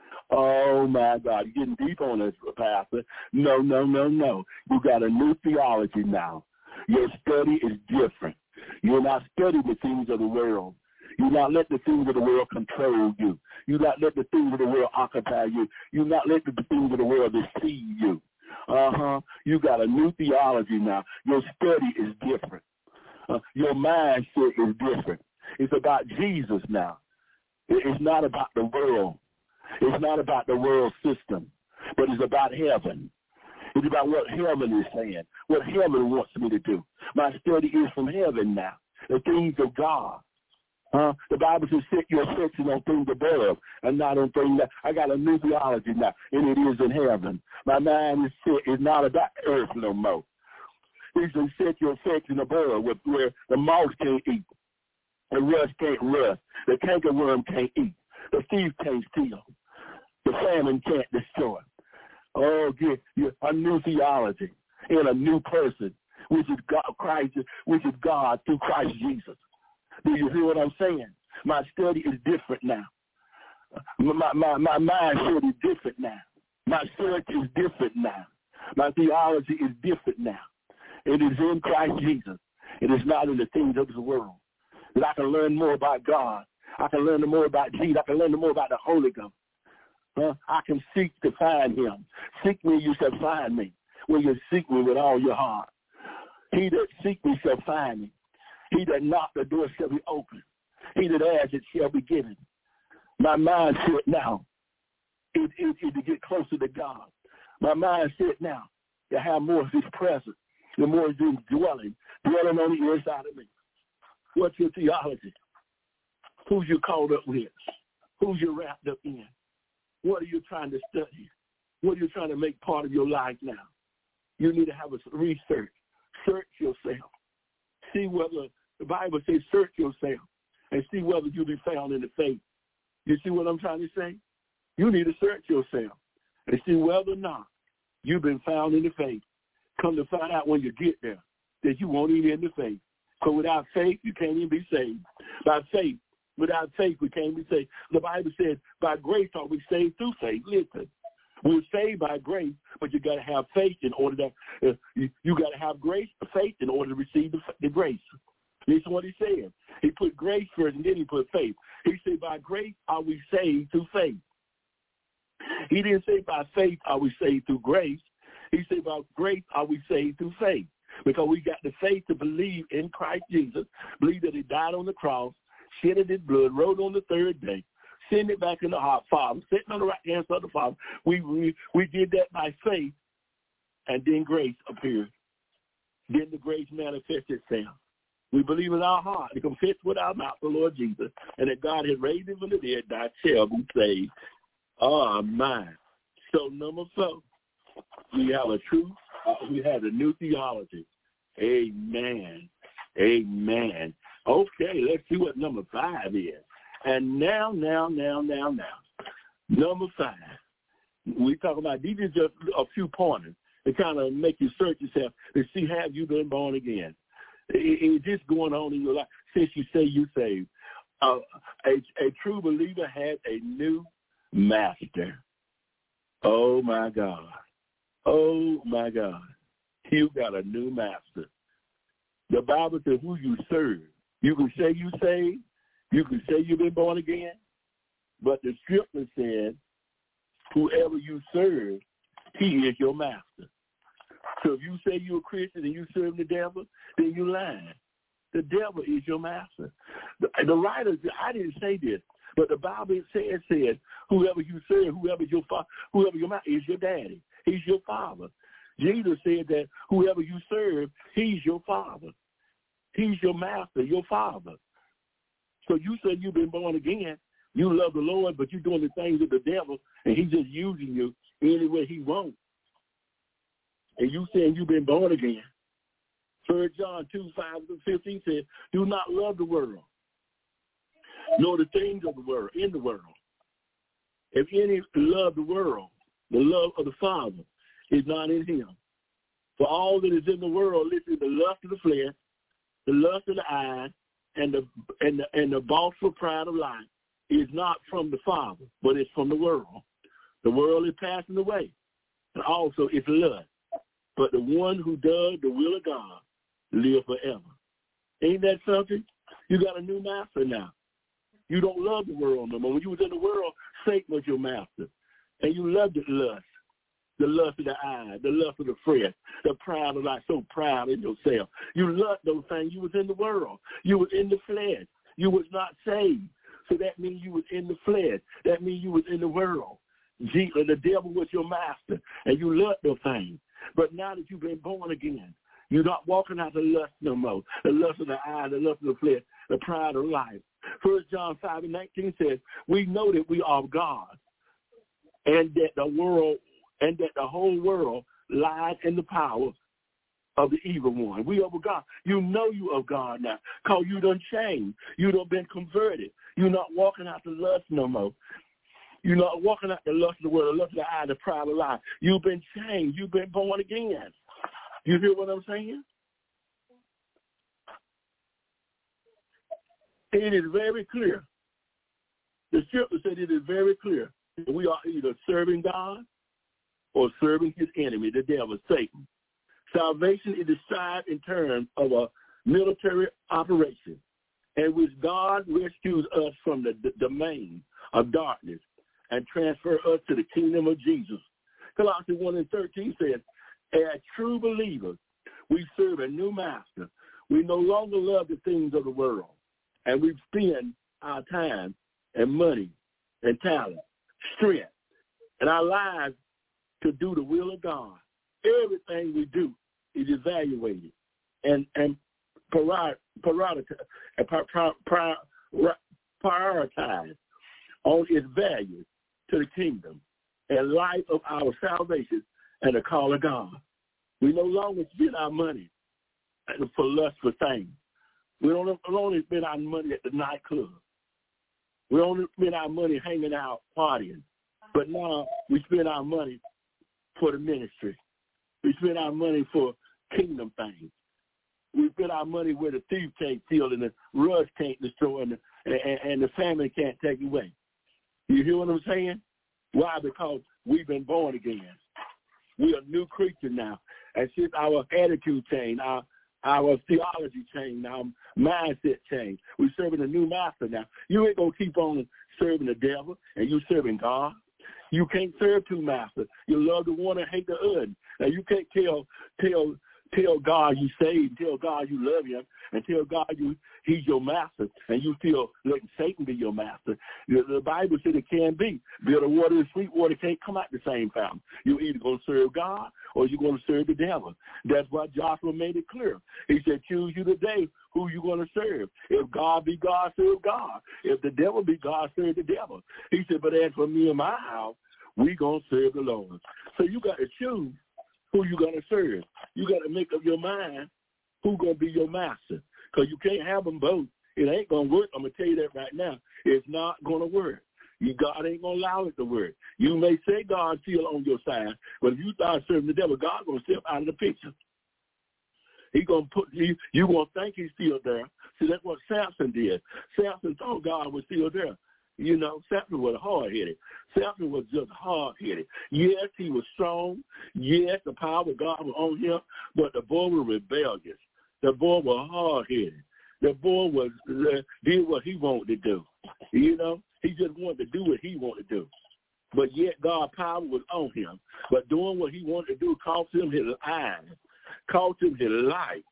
Oh, my God. You're getting deep on this, Pastor. No, no, no, no. You got a new theology now. Your study is different. You're not studying the things of the world. You not let the things of the world control you. You not let the things of the world occupy you. You not let the things of the world deceive you. Uh-huh. You got a new theology now. Your study is different. Uh, your mindset is different. It's about Jesus now. It's not about the world. It's not about the world system, but it's about heaven. It's about what heaven is saying, what heaven wants me to do. My study is from heaven now, the things of God. Uh, the Bible says, set your affection on things above and not on things that. I got a new theology now, and it is in heaven. My mind is set. It's not about earth no more. He says, set your affection above, where the moth can't eat, the rust can't rust, the cankerworm can't eat, the thief can't steal, the famine can't destroy. Oh, get a new theology in a new person, which is God, Christ, which is God through Christ Jesus. Do you hear what I'm saying? My study is different now. My my my mindset is different now. My search is different now. My theology is different now. It is in Christ Jesus. It is not in the things of this world. That I can learn more about God. I can learn more about Jesus. I can learn more about the Holy Ghost. Huh? I can seek to find him. Seek me, you shall find me. When you seek me with all your heart. He that seek me shall find me. He that knock, the door shall be open. He that asks, it shall be given. My mind said now, it is to get closer to God. My mind said now, to have more of his presence, the more of his dwelling, dwelling on the inside of me. What's your theology? Who's you called up with? Who's you wrapped up in? What are you trying to study? What are you trying to make part of your life now? You need to have a research. Search yourself. See whether, the Bible says search yourself and see whether you'll be found in the faith. You see what I'm trying to say? You need to search yourself and see whether or not you've been found in the faith. Come to find out when you get there that you won't even in the faith. So without faith, you can't even be saved. By faith, without faith, we can't be saved. The Bible says, by grace are we saved through faith. Listen, we're saved by grace, but you got to have faith in order to, uh, you, you got to have grace, faith in order to receive the, the grace. This is what he said. He put grace first, and then he put faith. He said, by grace are we saved through faith. He didn't say by faith are we saved through grace. He said by grace are we saved through faith. Because we got the faith to believe in Christ Jesus, believe that he died on the cross, shedded his blood, rose on the third day, send it back in the heart, Father, sitting on the right hand side of the Father. We, we, we did that by faith, and then grace appeared. Then the grace manifested itself. We believe in our heart, to confess with our mouth the Lord Jesus, and that God has raised him from the dead, thou shalt be saved. Oh, my. So number four, we have a truth, uh, we have a new theology. Amen. Amen. Okay, let's see what number five is. And now, now, now, now, now, number five, we talk about, these are just a few pointers to kind of make you search yourself to see, have you been born again? Is this going on in your life since you say you saved? Uh, a, a true believer has a new master. Oh, my God. Oh, my God. You got a new master. The Bible says who you serve. You can say you saved. You can say you've been born again. But the scripture says whoever you serve, he is your master. So if you say you're a Christian and you serve the devil, then you're lying. The devil is your master. The, the writer, I didn't say this, but the Bible says, says whoever you serve, whoever your father, whoever your master is your daddy. He's your father. Jesus said that whoever you serve, he's your father. He's your master, your father. So you said you've been born again. You love the Lord, but you're doing the things of the devil, and he's just using you any way he wants. And you saying you've been born again. First John two, five to fifteen says, do not love the world, nor the things of the world, in the world. If any love the world, the love of the Father is not in him. For all that is in the world, listen, the lust of the flesh, the lust of the eye, and the and the and the boastful pride of life is not from the Father, but it's from the world. The world is passing away, and also its lust. But the one who does the will of God live forever. Ain't that something? You got a new master now. You don't love the world no more. When you was in the world, Satan was your master. And you loved the lust, the lust of the eye, the lust of the flesh, the pride of life, so proud in yourself. You loved those things. You was in the world. You was in the flesh. You was not saved. So that means you was in the flesh. That means you was in the world. Jesus, the devil was your master, and you loved those things. But now that you've been born again, you're not walking out the lust no more, the lust of the eye, the lust of the flesh, the pride of life. First John five and nineteen says, we know that we are of God, and that the world, and that the whole world lies in the power of the evil one. We are of God. You know you are of God now, because you done changed. You done been converted. You're not walking out the lust no more. You're not walking out the lust of the world, the lust of the eye, the pride of life. You've been changed. You've been born again. You hear what I'm saying? It is very clear. The scripture said it is very clear. We are either serving God or serving his enemy, the devil, Satan. Salvation is described in terms of a military operation in which God rescues us from the d- domain of darkness and transfer us to the kingdom of Jesus. Colossians one and thirteen says, as true believers, we serve a new master. We no longer love the things of the world, and we spend our time and money and talent, strength, and our lives to do the will of God. Everything we do is evaluated and and prioritize on its value to the kingdom and light of our salvation and the call of God. We no longer spend our money for lust for things. We don't only spend our money at the nightclub. We only spend our money hanging out, partying. But now we spend our money for the ministry. We spend our money for kingdom things. We spend our money where the thief can't steal and the rust can't destroy and the, and, and the family can't take away. You hear what I'm saying? Why? Because we've been born again. We're a new creature now. And since our attitude changed, our our theology changed, our mindset changed, we're serving a new master now. You ain't going to keep on serving the devil and you serving God. You can't serve two masters. You love the one and hate the other. Now, you can't tell tell tell God you saved, tell God you love him, and tell God you he's your master, and you still letting Satan be your master. The, the Bible said it can be. Bitter water and sweet water can't come out the same fountain. You're either going to serve God or you're going to serve the devil. That's why Joshua made it clear. He said, choose you today who you're going to serve. If God be God, serve God. If the devil be God, serve the devil. He said, but as for me and my house, we going to serve the Lord. So you got to choose who you going to serve. You got to make up your mind who's going to be your master, because you can't have them both. It ain't going to work. I'm going to tell you that right now. It's not going to work. You, God ain't going to allow it to work. You may say God's still on your side, but if you start serving the devil, God's going to step out of the picture. He's going to put you, you're going to think he's still there. See, that's what Samson did. Samson thought God was still there. You know, Samson was hard-headed. Samson was just hard-headed. Yes, he was strong. Yes, the power of God was on him, but the boy was rebellious. The boy was hard-headed. The boy was uh, did what he wanted to do. You know, he just wanted to do what he wanted to do. But yet God's power was on him. But doing what he wanted to do cost him his eyes, cost him his life,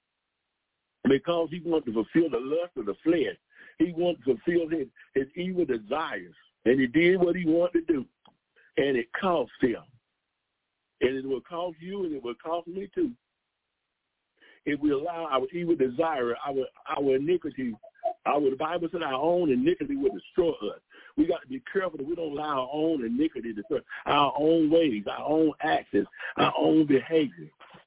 because he wanted to fulfill the lust of the flesh. He wanted to fulfill his, his evil desires, and he did what he wanted to do, and it cost him. And it will cost you, and it will cost me too. If we allow our evil desire, our our iniquity, our the Bible said our own iniquity will destroy us. We got to be careful that we don't allow our own iniquity to destroy our own ways, our own actions, our own behavior.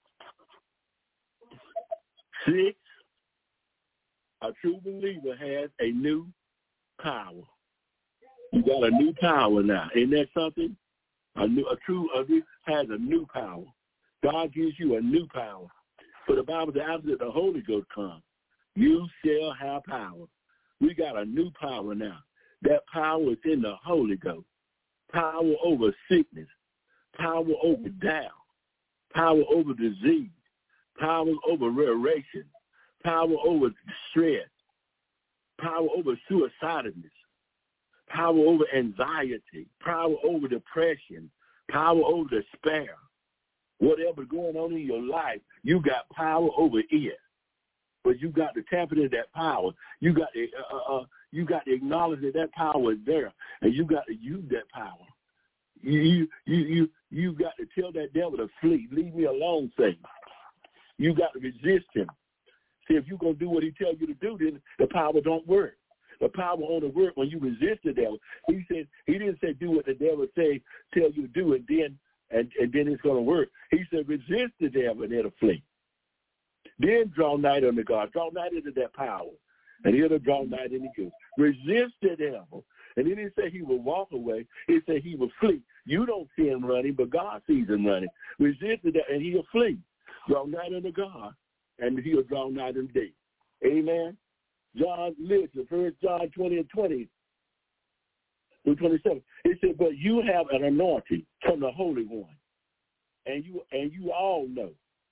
Six, a true believer has a new power. You got a new power now. Isn't that something? A new, a true, a, has a new power. God gives you a new power. For the Bible says, after the Holy Ghost comes, you shall have power. We got a new power now. That power is in the Holy Ghost. Power over sickness. Power over doubt. Power over disease. Power over restoration. Power over stress, power over suicidalness, power over anxiety, power over depression, power over despair. Whatever's going on in your life, you got power over it. But you got to tap into that power. You got to, uh, uh, you got to acknowledge that that power is there, and you got to use that power. You, you, you, you, you got to tell that devil to flee. Leave me alone, Satan. You got to resist him. See, if you're going to do what he tells you to do, then the power don't work. The power only work when you resist the devil. He said he didn't say do what the devil say, tell you to do, and then and, and then it's going to work. He said resist the devil and it'll flee. Then draw nigh unto God. Draw nigh into that power, and he'll draw nigh into you. Resist the devil. And he didn't say he will walk away. He said he will flee. You don't see him running, but God sees him running. Resist the devil, and he'll flee. Draw nigh unto God, and he'll draw nigh to thee. Amen. John, listen, First John twenty and twenty through twenty-seven. It said, but you have an anointing from the Holy One. And you and you all know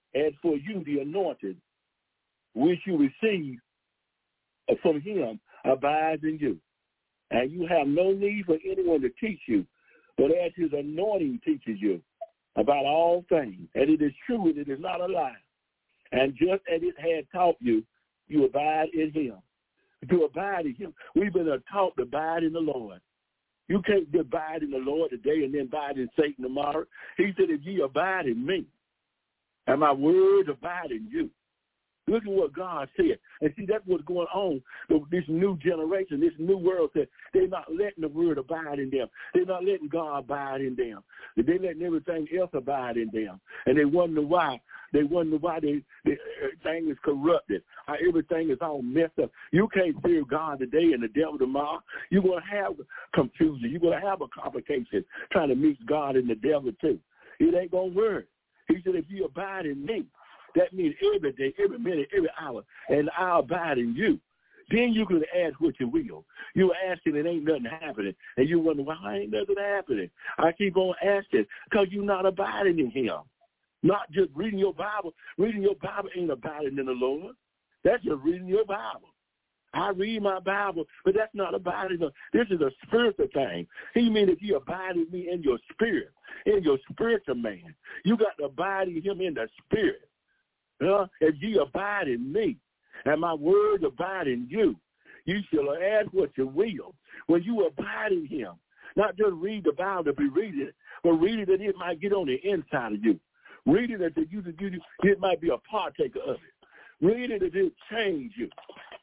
As for you, the anointed, which you receive from him, abides in you. And you have no need for anyone to teach you, but as his anointing teaches you about all things, and it is true and it is not a lie. And just as it had taught you, you abide in him. To abide in him. We've been taught to abide in the Lord. You can't abide in the Lord today and then abide in Satan tomorrow. He said, if ye abide in me, and my words abide in you. Look at what God said. And see, that's what's going on with this new generation, this new world. That they're not letting the word abide in them. They're not letting God abide in them. They're letting everything else abide in them. And they wonder why. They wonder why they, they, everything is corrupted, how everything is all messed up. You can't fear God today and the devil tomorrow. You're going to have confusion. You're going to have a complication trying to mix God and the devil too. It ain't going to work. He said, if you abide in me, that means every day, every minute, every hour, and I'll abide in you. Then you can ask what you will. You're asking and ain't nothing happening. And you wonder, why ain't nothing happening? I keep on asking because you're not abiding in him. Not just reading your Bible. Reading your Bible ain't abiding in the Lord. That's just reading your Bible. I read my Bible, but that's not abiding. This is a spiritual thing. He means if you abide in me in your spirit, in your spiritual man, you got to abide in him in the spirit. Uh, if you abide in me, and my words abide in you, you shall ask what you will. When you abide in him, not just read the Bible to be reading it, but read it that it might get on the inside of you. Read it that you, you, it might be a partaker of it. Read it that it change you.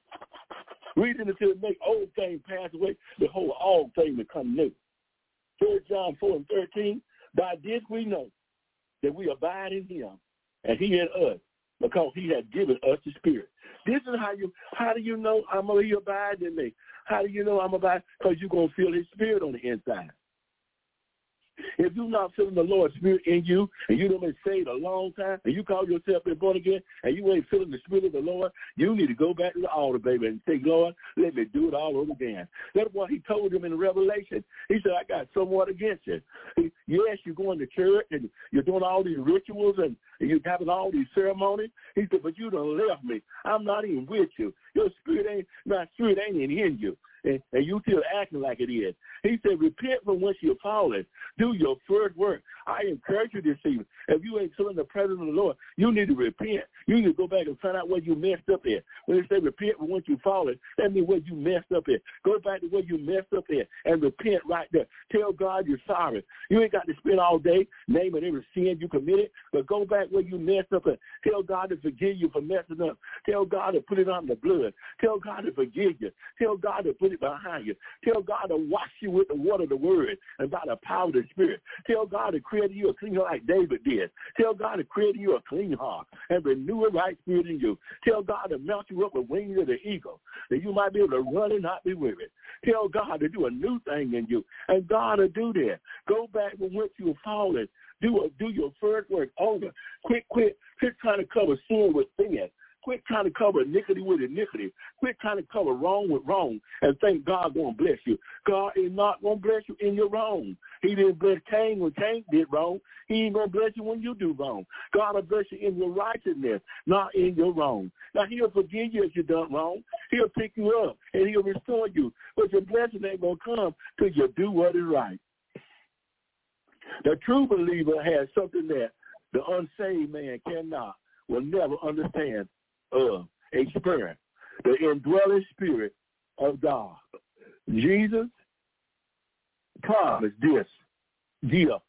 Read it until it make old things pass away, the whole all things become new. Third John four and thirteen, by this we know that we abide in him, and he in us, because he has given us the Spirit. This is how you, how do you know I'm going to abide in me? How do you know I'm abide? Because you're going to feel his Spirit on the inside. If you're not feeling the Lord's Spirit in you, and you've been saved a long time, and you call yourself born again, and you ain't feeling the Spirit of the Lord, you need to go back to the altar, baby, and say, Lord, let me do it all over again. That's what he told him in Revelation. He said, I got somewhat against you. He, yes, you're going to church, and you're doing all these rituals, and, and you're having all these ceremonies. He said, but you done left me. I'm not even with you. Your spirit ain't, my spirit ain't in you. And, and you still acting like it is. He said, repent from whence you're fallen. Do your first work. I encourage you this evening. If you ain't feeling the presence of the Lord, you need to repent. You need to go back and find out where you messed up at. When they say repent from whence you're fallen, that means where you messed up at. Go back to where you messed up at and repent right there. Tell God you're sorry. You ain't got to spend all day naming every sin you committed, but go back where you messed up at. Tell God to forgive you for messing up. Tell God to put it on the blood. Tell God to forgive you. Tell God to put it behind you. Tell God to wash you with the water of the word and by the power of the Spirit. Tell God to create you a clean heart like David did. Tell God to create you a clean heart and renew a right spirit in you. Tell God to mount you up with wings of the eagle, that you might be able to run and not be weary. Tell God to do a new thing in you, and God will do that. Go back from whence you were fallen. Do a, do your first work over. Quit, quit, quit trying to cover sin with sin. Quit trying to cover iniquity with iniquity. Quit trying to cover wrong with wrong and think God's going to bless you. God is not going to bless you in your wrong. He didn't bless Cain when Cain did wrong. He ain't going to bless you when you do wrong. God will bless you in your righteousness, not in your wrong. Now, he'll forgive you if you done wrong. He'll pick you up, and he'll restore you. But your blessing ain't going to come till you do what is right. The true believer has something that the unsaved man cannot, will never understand. Uh, experience the indwelling Spirit of God. Jesus promised this gift,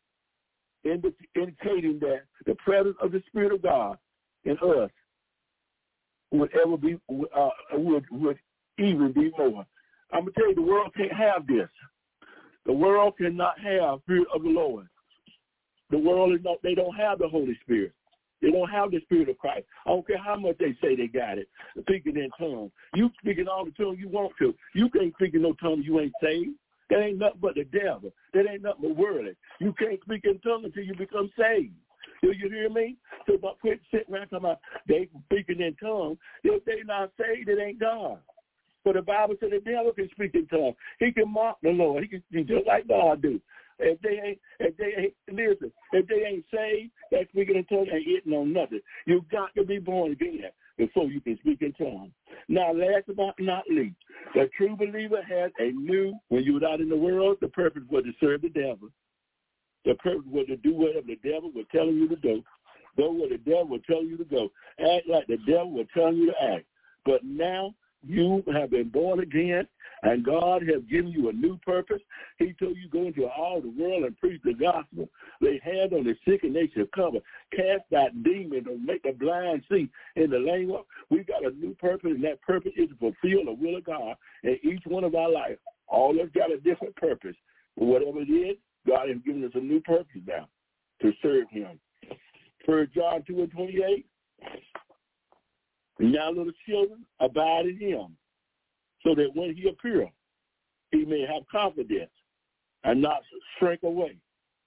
indicating that the presence of the Spirit of God in us would ever be uh, would would even be more. I'm gonna tell you, the world can't have this. The world cannot have the Spirit of the Lord. The world is not. They don't have the Holy Spirit. They don't have the Spirit of Christ. I don't care how much they say they got it, speaking in tongues. You speaking all the tongues you want to. You can't speak in no tongues you ain't saved. That ain't nothing but the devil. That ain't nothing but worldly. You can't speak in tongues until you become saved. Do you hear me? So about quit sitting around talking about they speaking in tongues. If they not saved, it ain't God. For the Bible said the devil can speak in tongues. He can mock the Lord. He can speak just like God do. If they ain't, if they ain't, listen, if they ain't saved, that speaking in tongues ain't hitting on nothing. You've got to be born again before you can speak in tongues. Now, last but not least, the true believer has a new, when you were out in the world, the purpose was to serve the devil. The purpose was to do whatever the devil was telling you to do. Go where the devil was telling you to go. Act like the devil was telling you to act. But now you have been born again, and God has given you a new purpose. He told you go into all the world and preach the gospel. Lay hands on the sick and they shall cover. Cast out demons and make the blind see. In the language, we got a new purpose, and that purpose is to fulfill the will of God in each one of our lives. All of us got a different purpose. But whatever it is, God has given us a new purpose now to serve him. First John two and twenty-eight, now little children, abide in him, so that when he appears, he may have confidence and not shrink away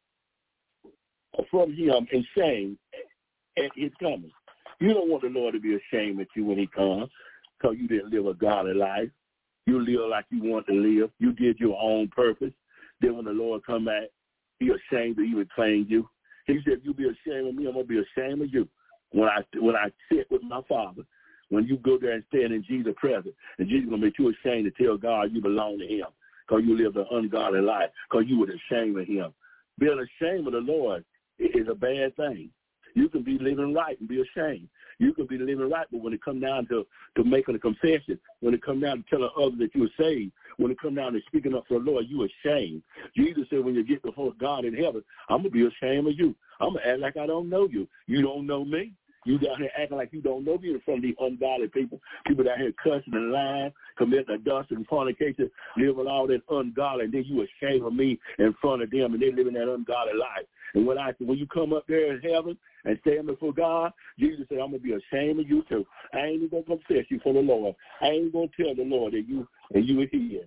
from him in shame at his coming. You don't want the Lord to be ashamed at you when he comes because you didn't live a godly life. You live like you want to live. You did your own purpose. Then when the Lord come back, he ashamed to even claim you. He said, if you be ashamed of me, I'm going to be ashamed of you. When I when I sit with my Father, when you go there and stand in Jesus' presence, and Jesus is going to make you ashamed to tell God you belong to him because you lived an ungodly life, because you were ashamed of him. Being ashamed of the Lord is a bad thing. You can be living right and be ashamed. You can be living right, but when it comes down to, to making a confession, when it comes down to telling others that you are saved, when it comes down to speaking up for the Lord, you ashamed. Jesus said when you get before God in heaven, I'm going to be ashamed of you. I'm going to act like I don't know you. You don't know me. You down here acting like you don't know me in front of these ungodly people. People down here cussing and lying, committing adultery and fornication, living all that ungodly, and then you ashamed of me in front of them, and they living that ungodly life. And when I when you come up there in heaven and stand before God, Jesus said, I'm going to be ashamed of you too. I ain't even going to confess you for the Lord. I ain't going to tell the Lord that you and you are here.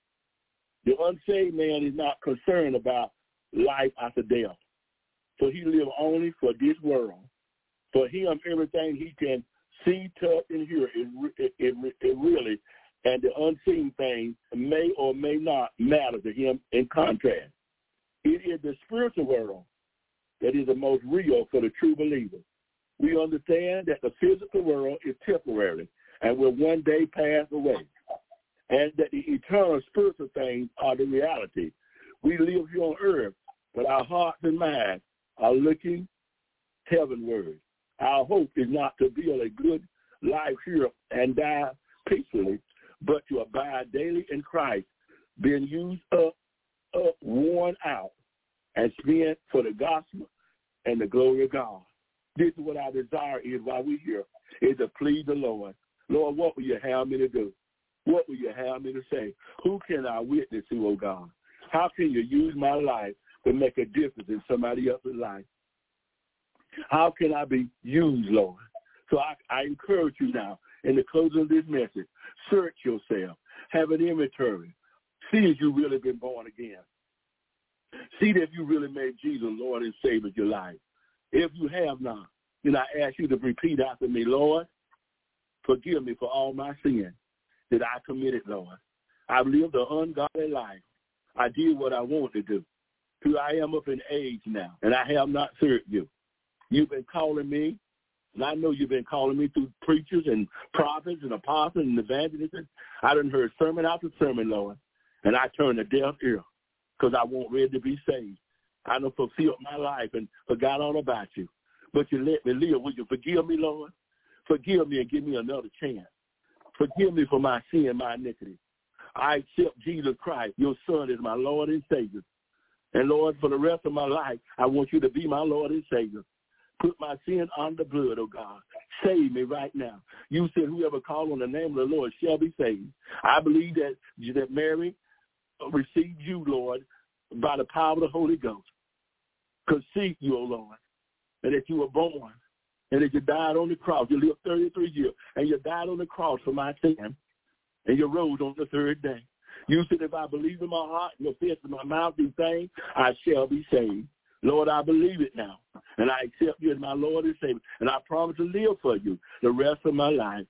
The unsaved man is not concerned about life after death. So he lives only for this world. For him, everything he can see, touch, and hear is it, it, it really, and the unseen things may or may not matter to him in contrast. It is the spiritual world that is the most real for the true believer. We understand that the physical world is temporary and will one day pass away, and that the eternal spiritual things are the reality. We live here on earth, but our hearts and minds are looking heavenward. Our hope is not to build a good life here and die peacefully, but to abide daily in Christ, being used up, up, worn out, and spent for the gospel and the glory of God. This is what our desire is while we're here, is to please the Lord. Lord, what will you have me to do? What will you have me to say? Who can I witness to, oh God? How can you use my life to make a difference in somebody else's life? How can I be used, Lord? So I, I encourage you now, in the closing of this message, search yourself. Have an inventory. See if you've really been born again. See if you really made Jesus Lord and Savior of your life. If you have not, then I ask you to repeat after me, Lord, forgive me for all my sins that I committed, Lord. I've lived an ungodly life. I did what I wanted to do. Till I am up in age now, and I have not served you. You've been calling me, and I know you've been calling me through preachers and prophets and apostles and evangelists. I done heard sermon after sermon, Lord, and I turned a deaf ear because I wasn't ready to be saved. I done fulfilled my life and forgot all about you. But you let me live. Will you forgive me, Lord? Forgive me and give me another chance. Forgive me for my sin and my iniquity. I accept Jesus Christ, your Son, as my Lord and Savior. And, Lord, for the rest of my life, I want you to be my Lord and Savior. Put my sin under the blood, oh God. Save me right now. You said whoever calls on the name of the Lord shall be saved. I believe that, that Mary received you, Lord, by the power of the Holy Ghost. Conceived you, O Lord, and that you were born, and that you died on the cross. You lived thirty-three years, and you died on the cross for my sin, and you rose on the third day. You said if I believe in my heart and confess in my mouth these things, I shall be saved. Lord, I believe it now, and I accept you as my Lord and Savior, and I promise to live for you the rest of my life.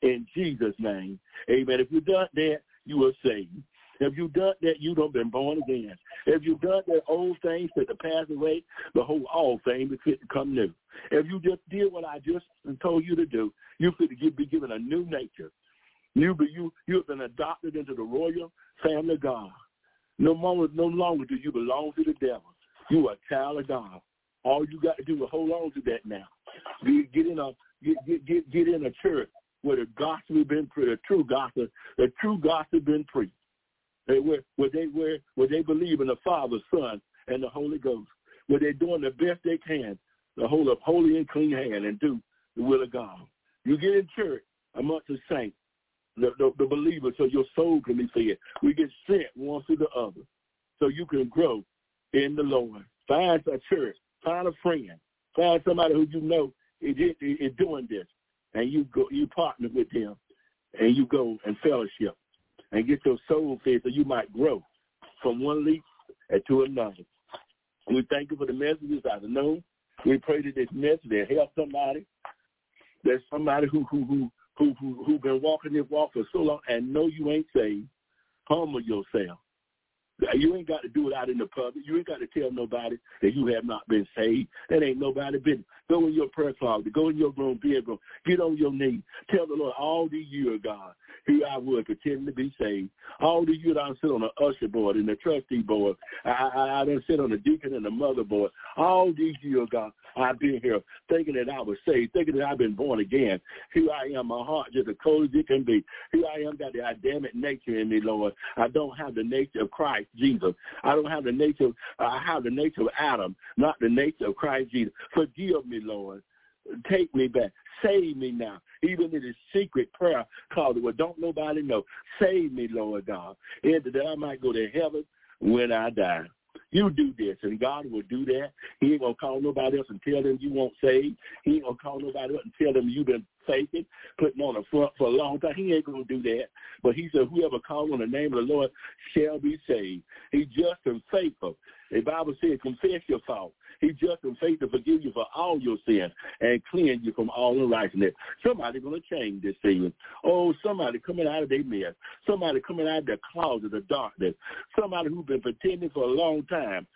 in Jesus' name. Amen. If you've done that, you are saved. If you've done that, you don't been born again. If you've done that old things that to pass away, behold, all things are fit to come new. If you just did what I just told you to do, you fit to be given a new nature. You be you you have been adopted into the royal family of God. No longer, no longer do you belong to the devil. You are a child of God. All you got to do is hold on to that now. Get, get in a get, get get get in a church where the gospel has been preached, the true gospel, the true gospel has been preached. Where, where they where, where they believe in the Father, Son, and the Holy Ghost. Where they're doing the best they can to hold up holy and clean hand and do the will of God. You get in church amongst the saints, the, the, the believers, so your soul can be fed. We get sent one to the other so you can grow in the Lord. Find a church. Find a friend. Find somebody who you know is, is, is doing this. And you go, you partner with them, and you go and fellowship and get your soul fed so you might grow from one leaf to another. We thank you for the messages I know. We pray that this message will help somebody. There's somebody who who who who who who been walking this walk for so long and know you ain't saved. Humble yourself. You ain't got to do it out in the public. You ain't got to tell nobody that you have not been saved. That ain't nobody business. Go in your prayer closet. Go in your room, bedroom. Get on your knees. Tell the Lord, all these years, God, here I was pretending to be saved. All these years I sit on the usher board and the trustee board. I, I, I done sit on the deacon and the mother board. All these years, God, I've been here thinking that I was saved, thinking that I've been born again. Here I am, my heart just as cold as it can be. Here I am, got the Adamic nature in me, Lord. I don't have the nature of Christ Jesus. I don't have the nature of, I have the nature of Adam, not the nature of Christ Jesus. Forgive me, Lord. Take me back. Save me now. Even in this secret prayer called, well, don't nobody know. Save me, Lord God, and that I might go to heaven when I die. You do this, and God will do that. He ain't going to call nobody else and tell them you won't save. He ain't going to call nobody else and tell them you've been faking, putting on the front for a long time. He ain't going to do that. But he said, whoever calls on the name of the Lord shall be saved. He's just and faithful. The Bible says, confess your fault. He's just and faithful to forgive you for all your sins and cleanse you from all unrighteousness. Somebody's going to change this season. Oh, somebody coming out of their mess. Somebody coming out of their closet of darkness. Somebody who's been pretending for a long time.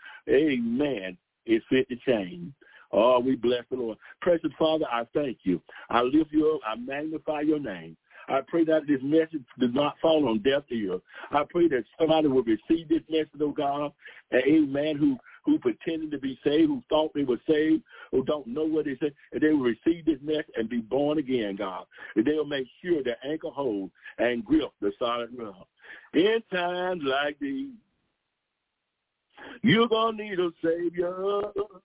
Amen. It's fit to change. Oh, we bless the Lord. Precious Father, I thank you. I lift you up. I magnify your name. I pray that this message does not fall on deaf ears. I pray that somebody will receive this message, oh God, and amen, who who pretended to be saved, who thought they were saved, who don't know what they say, and they will receive this message and be born again, God. And they will make sure their anchor holds and grip the solid rock. In times like these, you're going to need a Savior.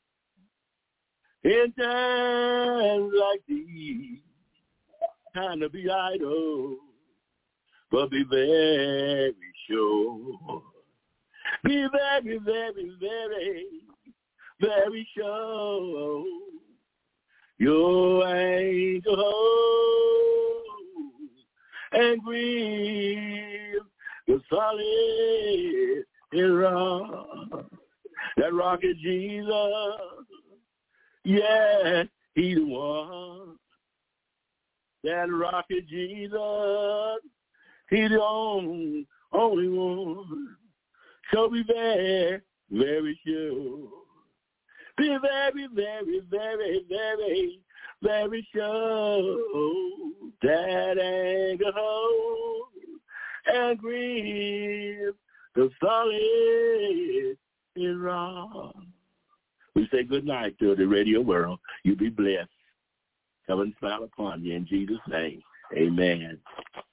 In times like these, time to be idle, but be very sure. Be very, very, very, very sure. Your angel holds and grieves the solid rock. That rock is Jesus. Yes, he's the one. That rock is Jesus. He's the only, only one. So be very, very sure. Be very, very, very, very, very sure. That anger holds and grieves the solid is wrong. We say good night to the radio world. You be blessed. Heaven smile upon you in Jesus' name. Amen.